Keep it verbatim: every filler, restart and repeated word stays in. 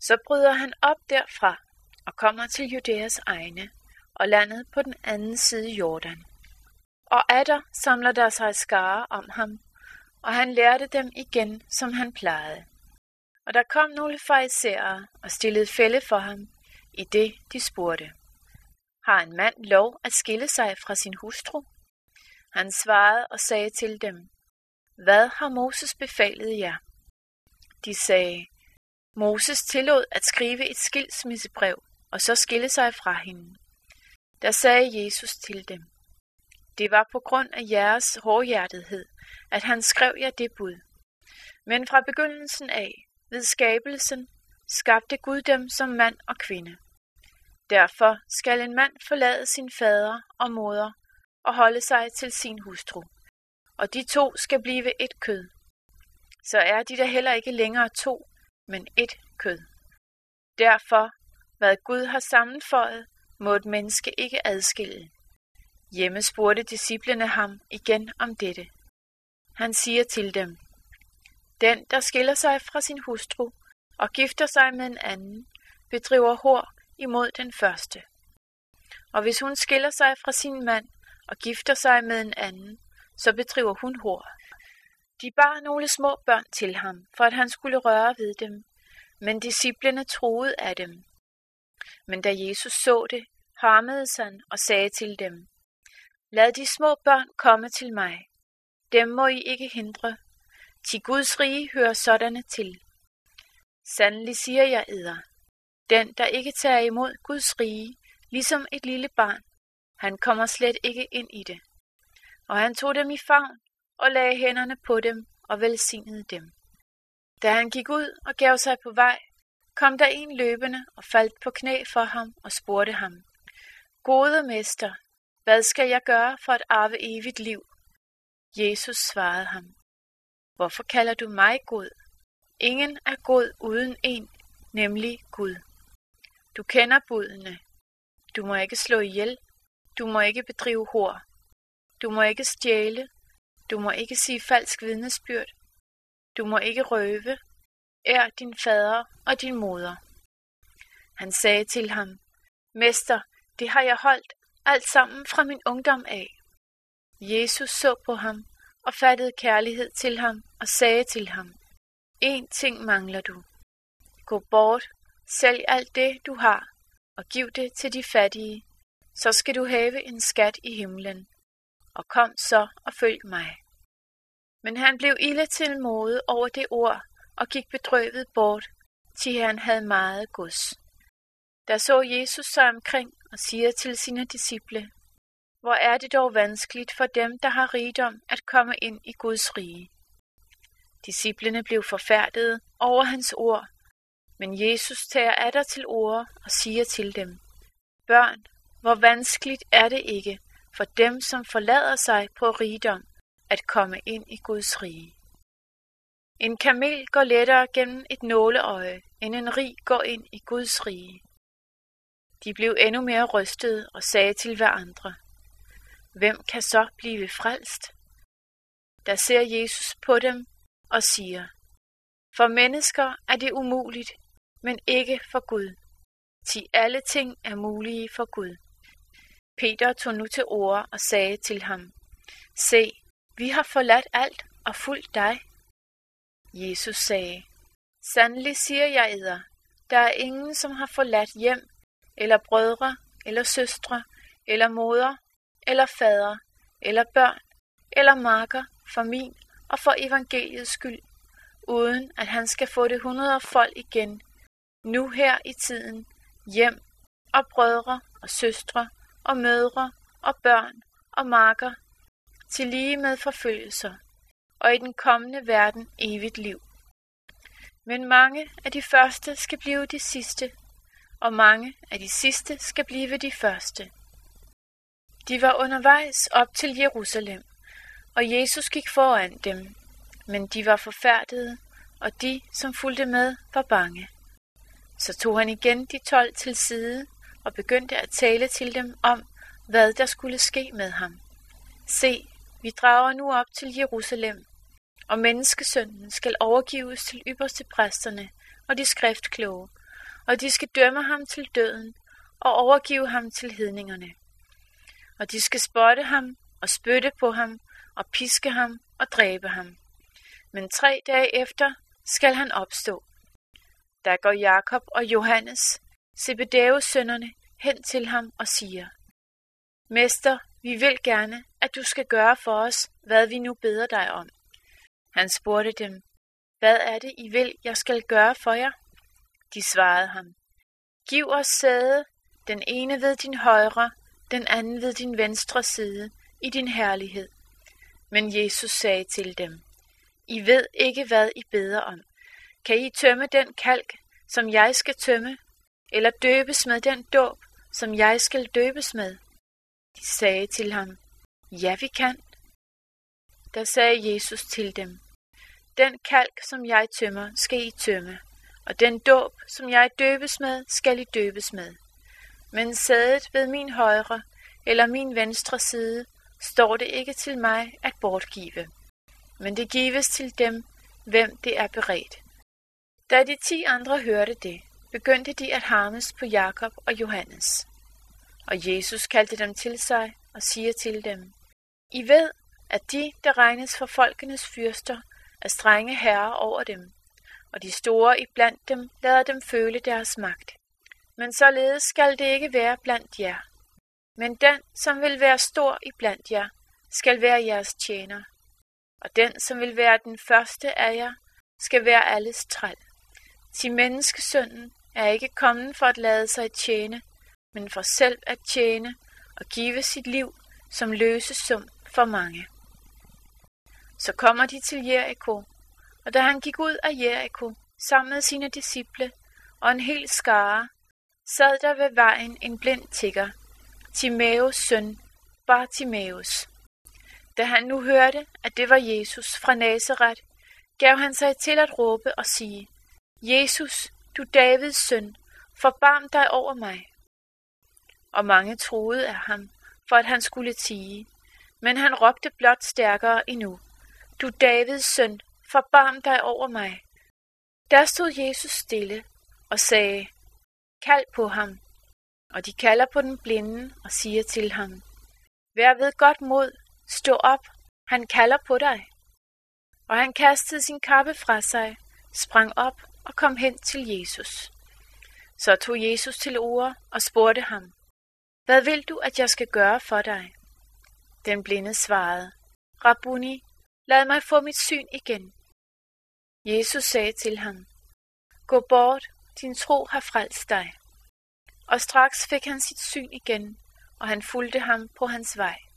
Så bryder han op derfra og kommer til Judæas egne og landet på den anden side Jordan. Og atter samler der sig skare om ham, og han lærte dem igen, som han plejede. Og der kom nogle farisæere og stillede fælde for ham, i det de spurgte: Har en mand lov at skille sig fra sin hustru? Han svarede og sagde til dem: Hvad har Moses befalet jer? De sagde: Moses tillod at skrive et skilsmissebrev, og så skille sig fra hende. Der sagde Jesus til dem: Det var på grund af jeres hårdhjertethed, at han skrev jer det bud. Men fra begyndelsen af, ved skabelsen, skabte Gud dem som mand og kvinde. Derfor skal en mand forlade sin fader og moder og holde sig til sin hustru, og de to skal blive et kød. Så er de der heller ikke længere to, men et kød. Derfor, hvad Gud har sammenføjet, må et menneske ikke adskille. Hjemme spurgte disciplene ham igen om dette. Han siger til dem: Den, der skiller sig fra sin hustru og gifter sig med en anden, bedriver hor imod den første. Og hvis hun skiller sig fra sin mand og gifter sig med en anden, så bedriver hun hor. De bar nogle små børn til ham, for at han skulle røre ved dem, men disciplene troede af dem. Men da Jesus så det, harmedes han og sagde til dem: Lad de små børn komme til mig. Dem må I ikke hindre. Til Guds rige hører sådanne til. Sandelig siger jeg eder, den, der ikke tager imod Guds rige, ligesom et lille barn, han kommer slet ikke ind i det. Og han tog dem i favn og lagde hænderne på dem og velsignede dem. Da han gik ud og gav sig på vej, kom der en løbende og faldt på knæ for ham og spurgte ham: Gode mester, hvad skal jeg gøre for at arve evigt liv? Jesus svarede ham: Hvorfor kalder du mig god? Ingen er god uden en, nemlig Gud. Du kender budene. Du må ikke slå ihjel. Du må ikke bedrive hor. Du må ikke stjæle. Du må ikke sige falsk vidnesbyrd. Du må ikke røve. Ær din fader og din moder. Han sagde til ham: Mester, det har jeg holdt alt sammen fra min ungdom af. Jesus så på ham og fattede kærlighed til ham og sagde til ham: En ting mangler du. Gå bort, sælg alt det, du har, og giv det til de fattige, så skal du have en skat i himlen. Og kom så og følg mig. Men han blev ilde til mode over det ord og gik bedrøvet bort, til han havde meget gods. Der så Jesus sig omkring og siger til sine disciple: Hvor er det dog vanskeligt for dem, der har rigdom, at komme ind i Guds rige. Disciplene blev forfærdede over hans ord, men Jesus tager atter til orde og siger til dem: Børn, hvor vanskeligt er det ikke for dem, som forlader sig på rigdom, at komme ind i Guds rige. En kamel går lettere gennem et nåleøje, end en rig går ind i Guds rige. De blev endnu mere rystede og sagde til hverandre: Hvem kan så blive frelst? Der ser Jesus på dem og siger: For mennesker er det umuligt, men ikke for Gud. Thi alle ting er mulige for Gud. Peter tog nu til orde og sagde til ham: Se, vi har forladt alt og fulgt dig. Jesus sagde: Sandelig siger jeg eder, der er ingen, som har forladt hjem, eller brødre, eller søstre, eller moder, eller fader, eller børn, eller marker for min og for evangeliets skyld, uden at han skal få det hundredfold igen, nu her i tiden, hjem og brødre og søstre og mødre og børn og marker, til lige med forfølgelser, og i den kommende verden evigt liv. Men mange af de første skal blive de sidste, og mange af de sidste skal blive de første. De var undervejs op til Jerusalem, og Jesus gik foran dem, men de var forfærdede, og de, som fulgte med, var bange. Så tog han igen de tolv til side og begyndte at tale til dem om, hvad der skulle ske med ham. Se, vi drager nu op til Jerusalem, og menneskesønnen skal overgives til ypperste præsterne og de skriftkloge, og de skal dømme ham til døden og overgive ham til hedningerne. Og de skal spotte ham og spytte på ham og piske ham og dræbe ham. Men tre dage efter skal han opstå. Der går Jakob og Johannes, Zebedeus sønnerne, hen til ham og siger: Mester, vi vil gerne, at du skal gøre for os, hvad vi nu beder dig om. Han spurgte dem: Hvad er det, I vil, jeg skal gøre for jer? De svarede ham: Giv os sæde, den ene ved din højre, den anden ved din venstre side, i din herlighed. Men Jesus sagde til dem: I ved ikke, hvad I beder om. Kan I tømme den kalk, som jeg skal tømme, eller døbes med den dåb, som jeg skal døbes med? De sagde til ham: Ja, vi kan. Da sagde Jesus til dem: Den kalk, som jeg tømmer, skal I tømme, og den dåb, som jeg døbes med, skal I døbes med. Men sædet ved min højre eller min venstre side står det ikke til mig at bortgive, men det gives til dem, hvem det er beredt. Da de ti andre hørte det, begyndte de at harmes på Jakob og Johannes. Og Jesus kaldte dem til sig og siger til dem: I ved, at de, der regnes for folkenes fyrster, er strenge herrer over dem, og de store iblandt dem lader dem føle deres magt. Men således skal det ikke være blandt jer. Men den, som vil være stor iblandt jer, skal være jeres tjener. Og den, som vil være den første af jer, skal være alles træl. Til menneskesønnen er ikke kommet for at lade sig tjene, men for selv at tjene og give sit liv som løsesum for mange. Så kommer de til Jeriko, og da han gik ud af Jeriko sammen med sine disciple og en hel skare, sad der ved vejen en blind tigger, Timaeus søn, Bartimaeus. Da han nu hørte, at det var Jesus fra Nazaret, gav han sig til at råbe og sige: Jesus, du Davids søn, forbarm dig over mig. Og mange troede af ham, for at han skulle tie, men han råbte blot stærkere endnu: Du Davids søn, forbarm dig over mig. Der stod Jesus stille og sagde: Kald på ham. Og de kalder på den blinde og siger til ham: Vær ved godt mod, stå op, han kalder på dig. Og han kastede sin kappe fra sig, sprang op og kom hen til Jesus. Så tog Jesus til orde og spurgte ham: Hvad vil du, at jeg skal gøre for dig? Den blinde svarede: Rabbuni, lad mig få mit syn igen. Jesus sagde til ham: Gå bort, din tro har frelst dig. Og straks fik han sit syn igen, og han fulgte ham på hans vej.